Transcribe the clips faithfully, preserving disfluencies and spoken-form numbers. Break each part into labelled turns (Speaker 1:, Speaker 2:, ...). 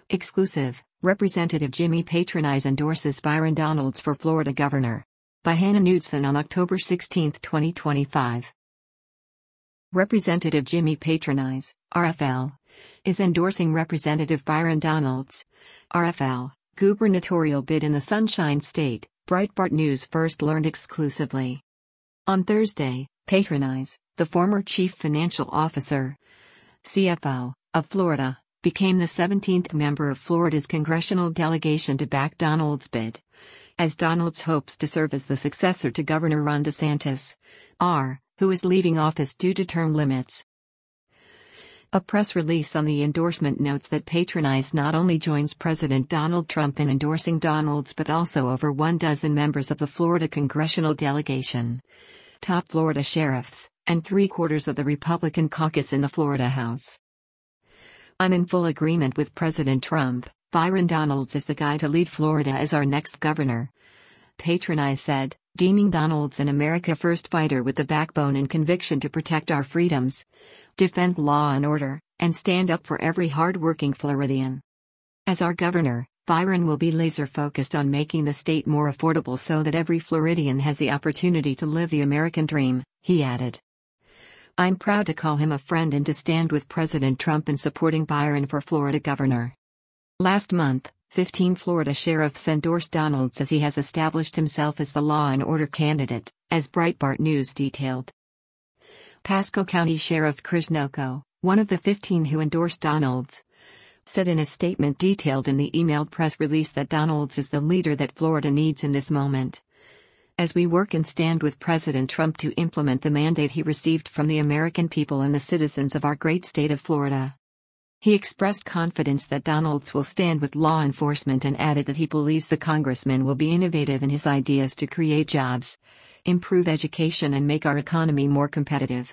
Speaker 1: Exclusive, Representative Jimmy Patronize endorses Byron Donalds for Florida governor. By Hannah Knudsen on October sixteenth, twenty twenty-five. Representative Jimmy Patronize, R F L, is endorsing Representative Byron Donalds, R F L, gubernatorial bid in the Sunshine State, Breitbart News first learned exclusively. On Thursday, Patronize, the former chief financial officer, C F O, of Florida, became the seventeenth member of Florida's congressional delegation to back Donalds' bid, as Donalds hopes to serve as the successor to Governor Ron DeSantis, R, who is leaving office due to term limits. A press release on the endorsement notes that Patronize not only joins President Donald Trump in endorsing Donalds but also over one dozen members of the Florida congressional delegation, top Florida sheriffs, and three-quarters of the Republican caucus in the Florida House. "I'm in full agreement with President Trump. Byron Donalds is the guy to lead Florida as our next governor," Patronize said, deeming Donalds an America First fighter with the backbone and conviction to protect our freedoms, defend law and order, and stand up for every hard-working Floridian. As our governor, Byron will be laser-focused on making the state more affordable so that every Floridian has the opportunity to live the American dream, he added. "I'm proud to call him a friend and to stand with President Trump in supporting Byron for Florida governor." Last month, fifteen Florida sheriffs endorsed Donalds as he has established himself as the law and order candidate, as Breitbart News detailed. Pasco County Sheriff Chris Nocco, one of the fifteen who endorsed Donalds, said in a statement detailed in the emailed press release that Donalds is the leader that Florida needs in this moment, as we work and stand with President Trump to implement the mandate he received from the American people and the citizens of our great state of Florida. He expressed confidence that Donalds will stand with law enforcement and added that he believes the congressman will be innovative in his ideas to create jobs, improve education and make our economy more competitive.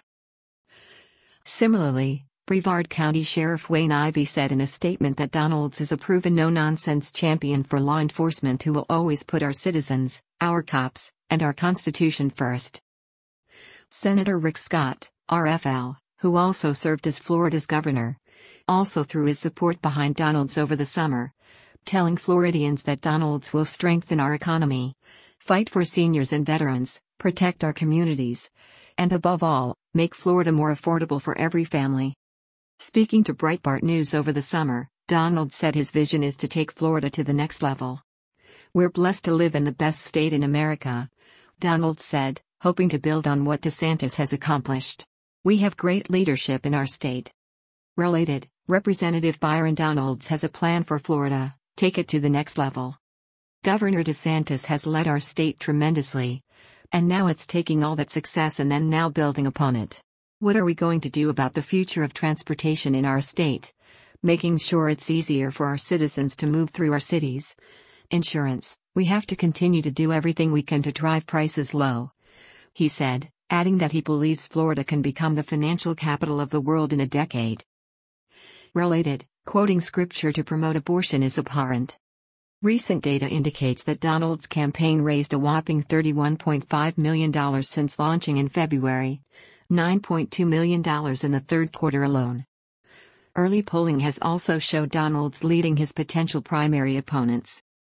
Speaker 1: Similarly, Brevard County Sheriff Wayne Ivey said in a statement that Donalds is a proven no-nonsense champion for law enforcement who will always put our citizens, our cops, and our Constitution first. Senator Rick Scott, R F L, who also served as Florida's governor, also threw his support behind Donalds over the summer, telling Floridians that Donalds will strengthen our economy, fight for seniors and veterans, protect our communities, and above all, make Florida more affordable for every family. Speaking to Breitbart News over the summer, Donalds said his vision is to take Florida to the next level. "We're blessed to live in the best state in America," Donalds said, hoping to build on what DeSantis has accomplished. "We have great leadership in our state." Related, Representative Byron Donalds has a plan for Florida: take it to the next level. "Governor DeSantis has led our state tremendously, and now it's taking all that success and then now building upon it. What are we going to do about the future of transportation in our state? Making sure it's easier for our citizens to move through our cities. Insurance, we have to continue to do everything we can to drive prices low," he said, adding that he believes Florida can become the financial capital of the world in a decade. Related, quoting scripture to promote abortion is abhorrent. Recent data indicates that Donalds' campaign raised a whopping thirty-one point five million dollars since launching in February, nine point two million dollars in the third quarter alone. Early polling has also showed Donalds leading his potential primary opponents.